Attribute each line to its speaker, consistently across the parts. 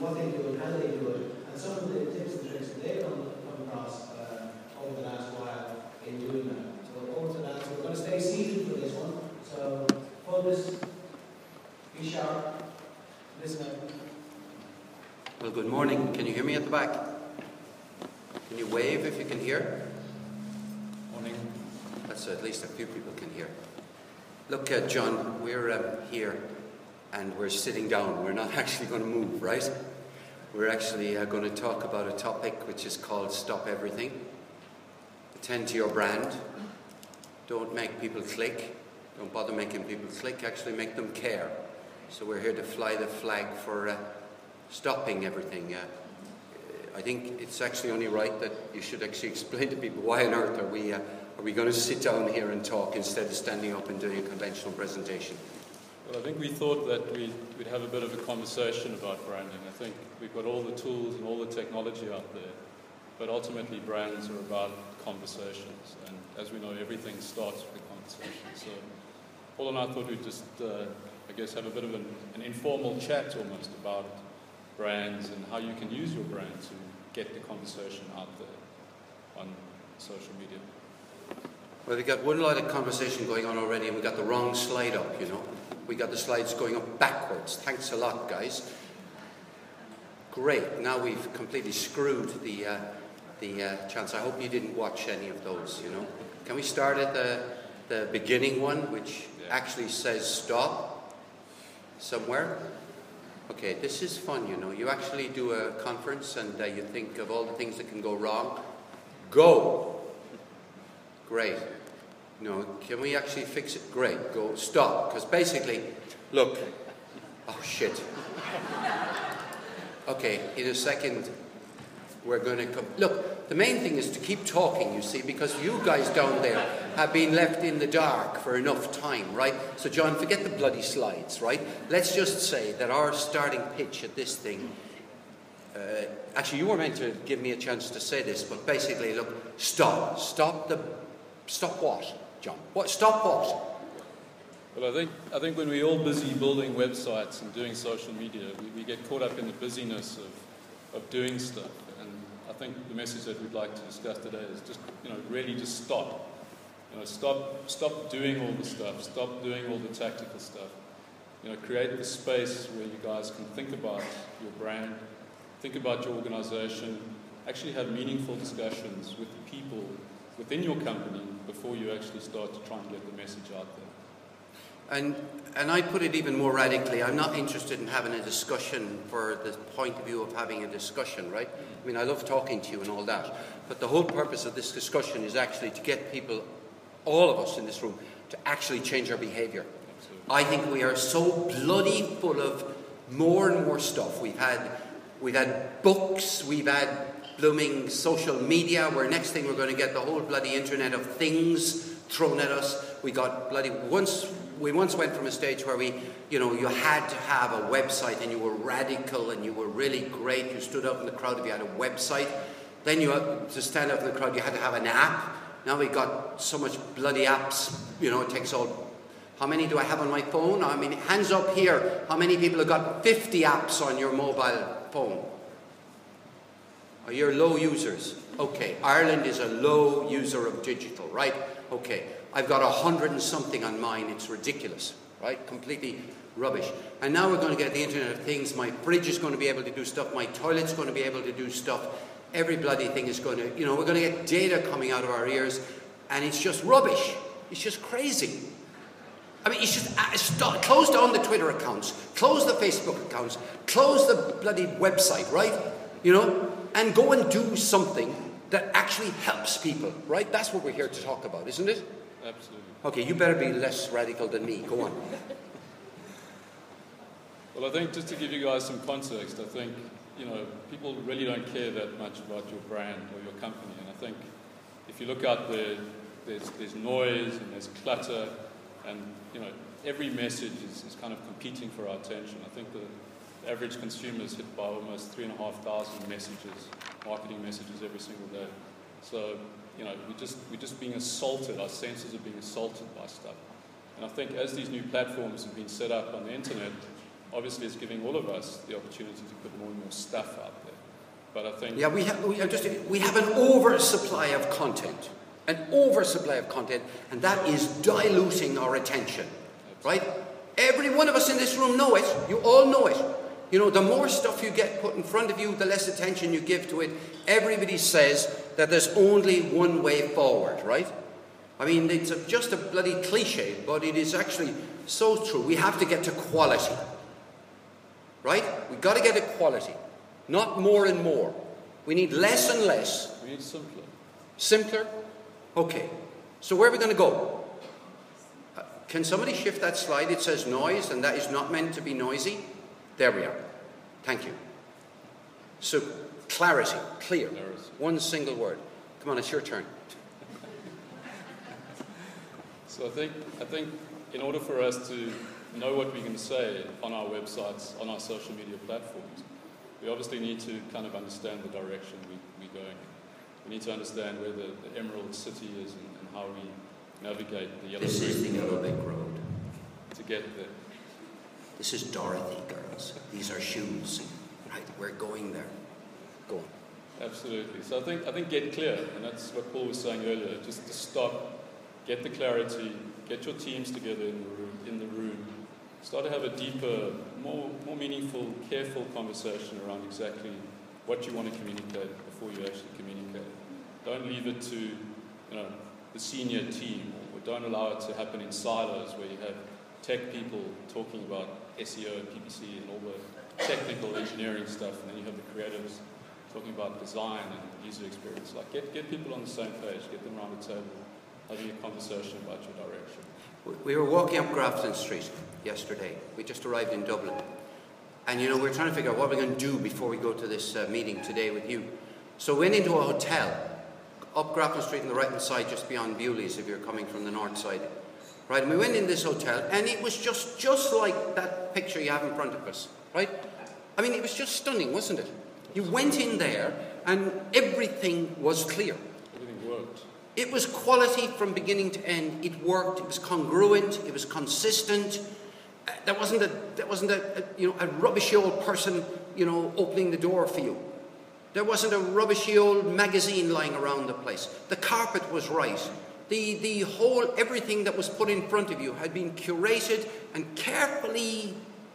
Speaker 1: what they do and how they do it, and some of the tips and tricks that they've come across over the last while in doing that. So over to that. So we're going to stay seated for this one. So focus, be sharp, listen up.
Speaker 2: Well, good morning. Can you hear me at the back? Can you wave if you can hear?
Speaker 3: Morning.
Speaker 2: That's at least a few people can hear. Look, John, we're here and we're sitting down. We're not actually going to move, right? We're actually going to talk about a topic which is called Stop Everything. Attend to your brand. Don't make people click. Don't bother making people click. Actually make them care. So we're here to fly the flag for stopping everything. I think it's actually only right that you should actually explain to people why on earth are we going to sit down here and talk instead of standing up and doing a conventional presentation.
Speaker 3: Well, I think we thought that we'd have a bit of a conversation about branding. I think we've got all the tools and all the technology out there, but ultimately brands are about conversations, and as we know, everything starts with a conversation. So Paul and I thought we'd just, I guess, have a bit of an informal chat almost about brands and how you can use your brand to get the conversation out there on social media.
Speaker 2: Well, we got one lot of conversation going on already, and we got the wrong slide up, you know. We got the slides going up backwards. Thanks a lot, guys. Great. Now we've completely screwed the chance. I hope you didn't watch any of those, you know. Can we start at the beginning one, which actually says stop somewhere? Okay, this is fun, you know. You actually do a conference and you think of all the things that can go wrong. Go! Great. No, can we actually fix it? Great. Go. Stop. Because basically, look. Oh, shit. Okay, in a second, we're going to come. Look, the main thing is to keep talking, you see, because you guys down there have been left in the dark for enough time, right? So, John, forget the bloody slides, right? Let's just say that our starting pitch at this thing, actually, you were meant to give me a chance to say this, but basically, look, stop. Stop what, John? What? Stop what?
Speaker 3: Well, I think when we're all busy building websites and doing social media, we get caught up in the busyness of doing stuff. And I think the message that we'd like to discuss today is just, really just stop. Stop doing all the stuff. Stop doing all the tactical stuff. Create the space where you guys can think about your brand, think about your organization, actually have meaningful discussions with the people within your company before you actually start to try and get the message out there.
Speaker 2: And I put it even more radically. I'm not interested in having a discussion for the point of view of having a discussion, right? I mean, I love talking to you and all that. But the whole purpose of this discussion is actually to get people, all of us in this room, to actually change our behavior.
Speaker 3: Absolutely.
Speaker 2: I think we are so bloody full of more and more stuff. We've had books, we've had blooming social media, where next thing we're going to get the whole bloody Internet of Things thrown at us. We got bloody we once went from a stage where you had to have a website and you were radical and you were really great. You stood up in the crowd if you had a website. Then to stand up in the crowd, you had to have an app. Now we got so much bloody apps. It takes all. How many do I have on my phone? I mean, hands up here. How many people have got 50 apps on your mobile phone? Oh, you're low users. Okay, Ireland is a low user of digital, right? Okay, I've got 100 and something on mine. It's ridiculous, right? Completely rubbish. And now we're going to get the Internet of Things. My fridge is going to be able to do stuff. My toilet's going to be able to do stuff. Every bloody thing is going to, we're going to get data coming out of our ears, and it's just rubbish. It's just crazy. I mean, it's just close down the Twitter accounts, close the Facebook accounts, close the bloody website, right? And go and do something that actually helps people, right? That's what we're here to talk about, isn't it?
Speaker 3: Absolutely.
Speaker 2: Okay, you better be less radical than me. Go on.
Speaker 3: Well, I think just to give you guys some context, I think, people really don't care that much about your brand or your company. And I think if you look out there, there's noise and there's clutter, and, every message is kind of competing for our attention. I think the average consumer is hit by almost 3,500 messages, marketing messages every single day. So, we're just being assaulted. Our senses are being assaulted by stuff. And I think as these new platforms have been set up on the internet, obviously it's giving all of us the opportunity to put more and more stuff out there. But I think...
Speaker 2: Yeah, we have an oversupply of content. An oversupply of content, and that is diluting our attention. Right? Every one of us in this room know it. You all know it. You know, the more stuff you get put in front of you, the less attention you give to it. Everybody says that there's only one way forward, right? I mean, it's just a bloody cliche, but it is actually so true. We have to get to quality. Right? We've got to get to quality. Not more and more. We need less and less.
Speaker 3: We need simpler.
Speaker 2: Simpler? Okay. So where are we going to go? Can somebody shift that slide? It says noise, and that is not meant to be noisy. There we are. Thank you. So, clarity, clear. One single word. Come on, it's your turn.
Speaker 3: So I think in order for us to know what we're going to say on our websites, on our social media platforms, we obviously need to kind of understand the direction we're going in. We need to understand where the Emerald City is and how we navigate the Yellow Brick.
Speaker 2: This is the Yellow Brick Road.
Speaker 3: To get there.
Speaker 2: This is Dorothy, girls. These are shoes. Right, we're going there. Go on.
Speaker 3: Absolutely. So I think get clear, and that's what Paul was saying earlier. Just to stop, get the clarity, get your teams together in the room. Start to have a deeper, more meaningful, careful conversation around exactly what you want to communicate before you actually communicate. Don't leave it to the senior team, or don't allow it to happen in silos where you have tech people talking about SEO and PPC and all the technical engineering stuff, and then you have the creatives talking about design and user experience. Like, get people on the same page, get them around the table, having a conversation about your direction.
Speaker 2: We were walking up Grafton Street yesterday. We just arrived in Dublin. And, we were trying to figure out what we're going to do before we go to this meeting today with you. So we went into a hotel up Grafton Street on the right-hand side, just beyond Bewley's if you're coming from the north side. Right, and we went in this hotel, and it was just like that picture you have in front of us, right? I mean, it was just stunning, wasn't it? You went in there, and everything was clear.
Speaker 3: Everything worked.
Speaker 2: It was quality from beginning to end. It worked. It was congruent. It was consistent. There wasn't a rubbishy old person, opening the door for you. There wasn't a rubbishy old magazine lying around the place. The carpet was right. The whole, everything that was put in front of you had been curated and carefully,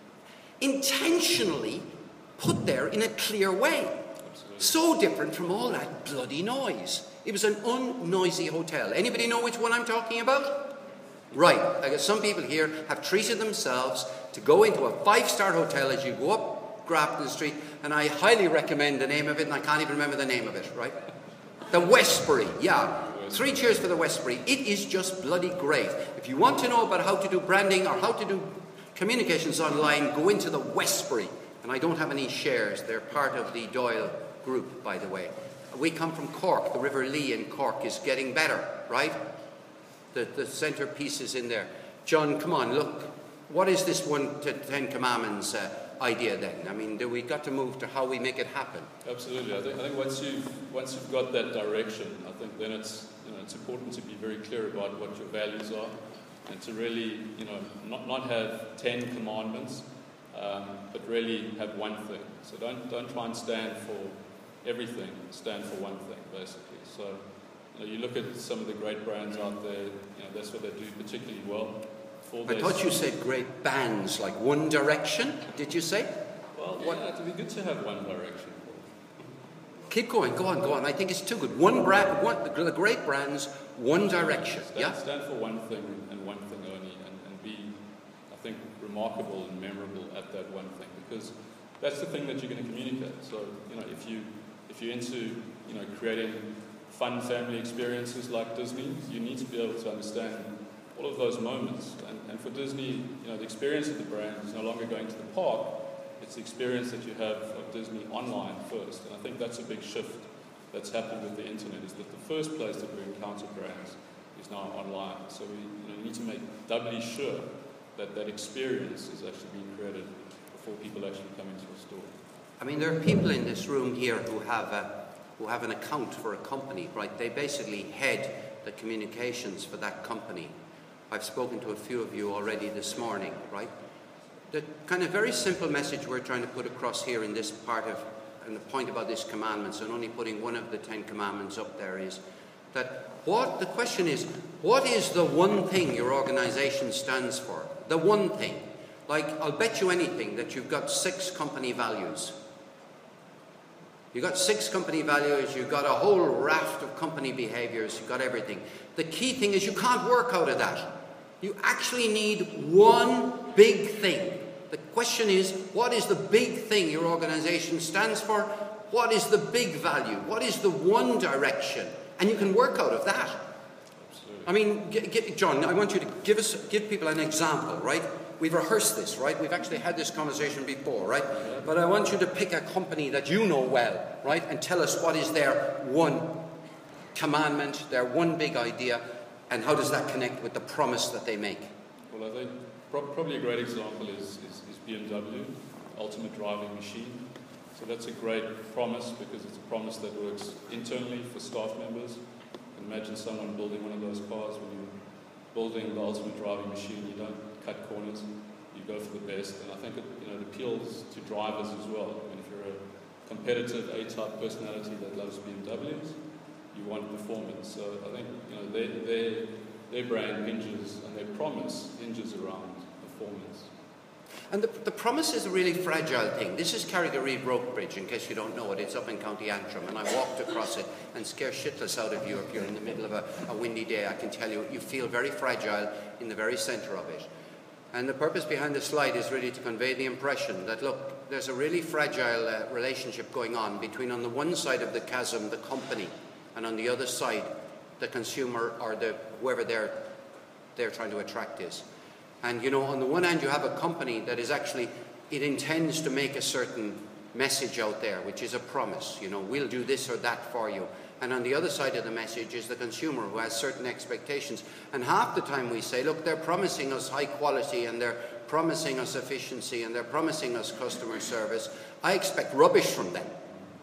Speaker 2: intentionally put there in a clear way.
Speaker 3: Absolutely.
Speaker 2: So different from all that bloody noise. It was an unnoisy hotel. Anybody know which one I'm talking about? Right. I guess some people here have treated themselves to go into a 5-star hotel as you go up Grafton Street, and I highly recommend the name of it, and I can't even remember the name of it, right? The Westbury, yeah. 3 cheers for the Westbury. It is just bloody great. If you want to know about how to do branding or how to do communications online, go into the Westbury. And I don't have any shares. They're part of the Doyle group, by the way. We come from Cork. The River Lee in Cork is getting better, right? The centrepiece is in there. John, come on, look. What is this 1 to 10 Commandments idea then? I mean, do we got to move to how we make it happen?
Speaker 3: Absolutely. I think once you've got that direction, I think then it's important to be very clear about what your values are, and to really not have 10 commandments, but really have one thing. So don't try and stand for everything. Stand for one thing, basically. So you look at some of the great brands out there. That's what they do particularly well.
Speaker 2: I thought you said great bands like One Direction. Did you say?
Speaker 3: Well, yeah, it'd be good to have One Direction.
Speaker 2: Keep going, go on. I think it's too good. The great brands, One Direction.
Speaker 3: Stand for one thing and one thing only, and be, I think, remarkable and memorable at that one thing, because that's the thing that you're going to communicate. So, if you're into, creating fun family experiences like Disney, you need to be able to understand all of those moments. And for Disney, the experience of the brand is no longer going to the park. It's the experience that you have of Disney online first. And I think that's a big shift that's happened with the internet, is that the first place that we encounter brands is now online. So we need to make doubly sure that that experience is actually being created before people actually come into a store.
Speaker 2: I mean, there are people in this room here who have an account for a company, right? They basically head the communications for that company. I've spoken to a few of you already this morning, right? the kind of very simple message we're trying to put across here in this part of, and the point about this commandments, and only putting one of the 10 commandments up there, is that the question is, what is the one thing your organization stands for? The one thing. Like, I'll bet you anything that you've got 6 company values. You've got 6 company values, you've got a whole raft of company behaviors, you've got everything. The key thing is you can't work out of that. You actually need one big thing. The question is, what is the big thing your organization stands for? What is the big value? What is the one direction? And you can work out of that.
Speaker 3: Absolutely.
Speaker 2: I mean, John, I want you to give people an example, right? We've rehearsed this, right? We've actually had this conversation before, right? But I want you to pick a company that you know well, right? And tell us what is their one commandment, their one big idea, and how does that connect with the promise that they make?
Speaker 3: Well, I think probably a great example is BMW, Ultimate Driving Machine. So that's a great promise because it's a promise that works internally for staff members. You can imagine someone building one of those cars. When you're building the Ultimate Driving Machine, you don't cut corners, you go for the best. And I think it appeals to drivers as well. I mean, if you're a competitive A-type personality that loves BMWs, you want performance. So I think their brand hinges, and their promise hinges around performance.
Speaker 2: And the promise is a really fragile thing. This is Carrigareed Rope Bridge, in case you don't know it. It's up in County Antrim, and I walked across it and scare shitless out of you if you're in the middle of a windy day. I can tell you, you feel very fragile in the very centre of it. And the purpose behind the slide is really to convey the impression that, look, there's a really fragile relationship going on between, on the one side of the chasm, the company, and on the other side, the consumer or whoever they're trying to attract is. And, on the one hand, you have a company that is actually, it intends to make a certain message out there, which is a promise. We'll do this or that for you. And on the other side of the message is the consumer, who has certain expectations. And half the time we say, look, they're promising us high quality, and they're promising us efficiency, and they're promising us customer service. I expect rubbish from them.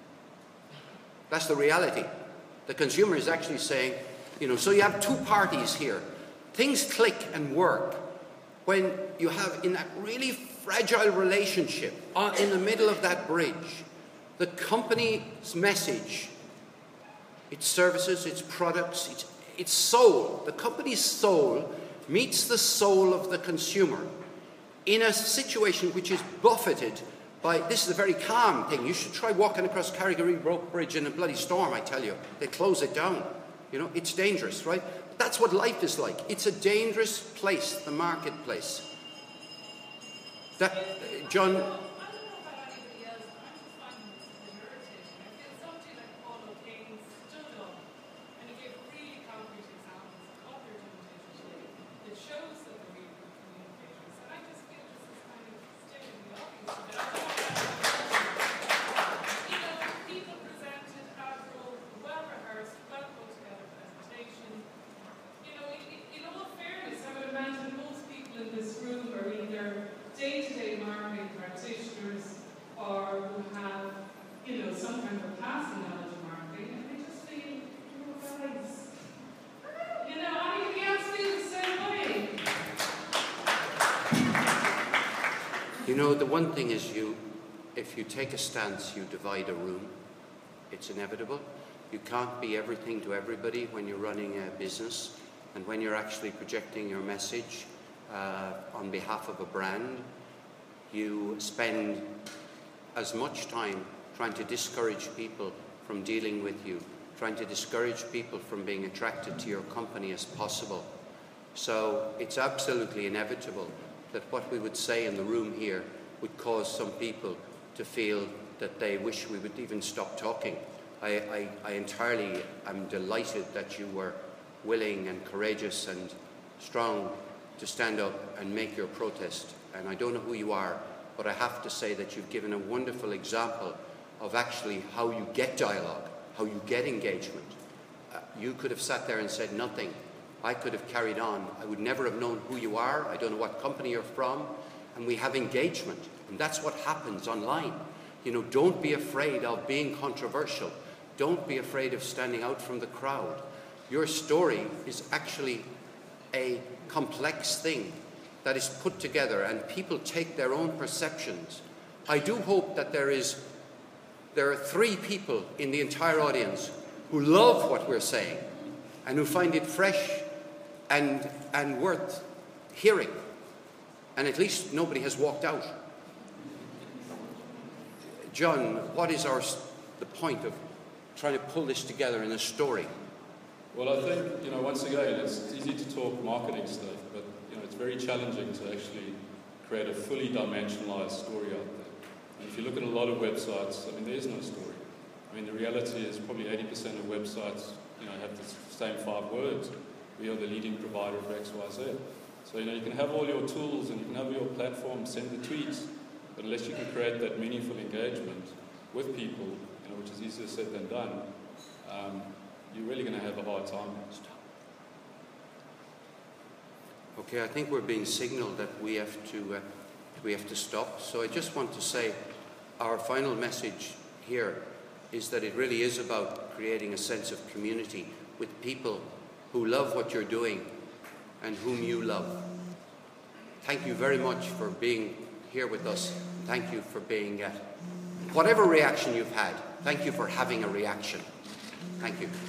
Speaker 2: That's the reality. The consumer is actually saying, so you have two parties here. Things click and work when you have, in that really fragile relationship, in the middle of that bridge, the company's message, its services, its products, its soul, the company's soul meets the soul of the consumer in a situation which is buffeted by, this is a very calm thing. You should try walking across Carrigareed Rope Bridge in a bloody storm, I tell you. They close it down. It's dangerous, right? That's what life is like. It's a dangerous place, the marketplace. John...
Speaker 4: I don't know about anybody else, but I'm just finding this a bit irritating. I feel somebody like Paul O'Kane stood up and he gave really concrete examples of what they're doing digitally that shows that they're really good communicators. And I just feel this is kind of sticking the obvious a bit. I don't know. People presented admirable, well-rehearsed, well-put-together presentation. In all fairness, I would imagine most people in this room are either day-to-day marketing practitioners or who have, some kind of passing knowledge of marketing, and they just feel, guys, anybody else feel the same way?
Speaker 2: the one thing is if you take a stance, you divide a room. It's inevitable. You can't be everything to everybody when you're running a business, and when you're actually projecting your message on behalf of a brand, you spend as much time trying to discourage people from dealing with you, trying to discourage people from being attracted to your company as possible. So it's absolutely inevitable that what we would say in the room here would cause some people to feel that they wish we would even stop talking. I entirely am delighted that you were willing and courageous and strong to stand up and make your protest. And I don't know who you are, but I have to say that you've given a wonderful example of actually how you get dialogue, how you get engagement. You could have sat there and said nothing. I could have carried on. I would never have known who you are. I don't know what company you're from. And we have engagement. And that's what happens online. Don't be afraid of being controversial. Don't be afraid of standing out from the crowd. Your story is actually a complex thing that is put together and people take their own perceptions, I do hope that there are 3 people in the entire audience who love what we're saying and who find it fresh and worth hearing. And at least nobody has walked out. John, what is the point of trying to pull this together in a story?
Speaker 3: Well, I think, once again, it's easy to talk marketing stuff, but, it's very challenging to actually create a fully dimensionalized story out there. And if you look at a lot of websites, there is no story. The reality is probably 80% of websites, have the same 5 words. We are the leading provider of X, Y, Z. So, you can have all your tools and you can have your platform, send the tweets, but unless you can create that meaningful engagement with people, which is easier said than done, you're really going to have a hard time.
Speaker 2: Okay, I think we're being signaled that we have to stop. So I just want to say our final message here is that it really is about creating a sense of community with people who love what you're doing and whom you love. Thank you very much for being here with us. Thank you for being, whatever reaction you've had, thank you for having a reaction. Thank you.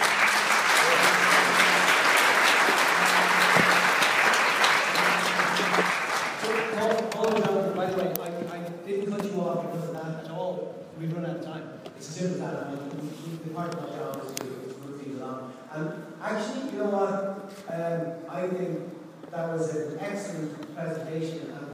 Speaker 1: By the way, I didn't cut you off because of that at all. We've run out of time. It's as simple as that. The part of my job is to move things along. And actually, you know what? I think that was an excellent presentation.